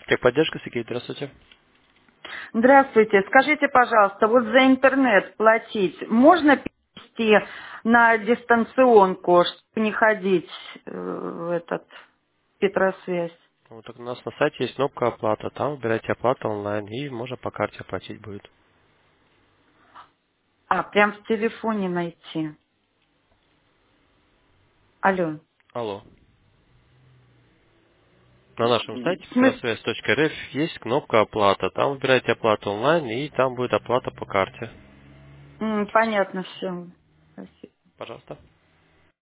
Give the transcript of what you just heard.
Техподдержка, Сергей, здравствуйте. Здравствуйте. Скажите, пожалуйста, вот за интернет платить можно перевести на дистанционку, чтобы не ходить в этот Петросвязь? Вот так у нас на сайте есть кнопка оплата. Там выбирайте оплата онлайн и можно по карте оплатить будет. А, прям в телефоне найти. Алло. Алло. На нашем сайте В смысле? петросвязь.рф есть кнопка оплата. Там выбирайте оплату онлайн и там будет оплата по карте. Понятно все. Спасибо. Пожалуйста.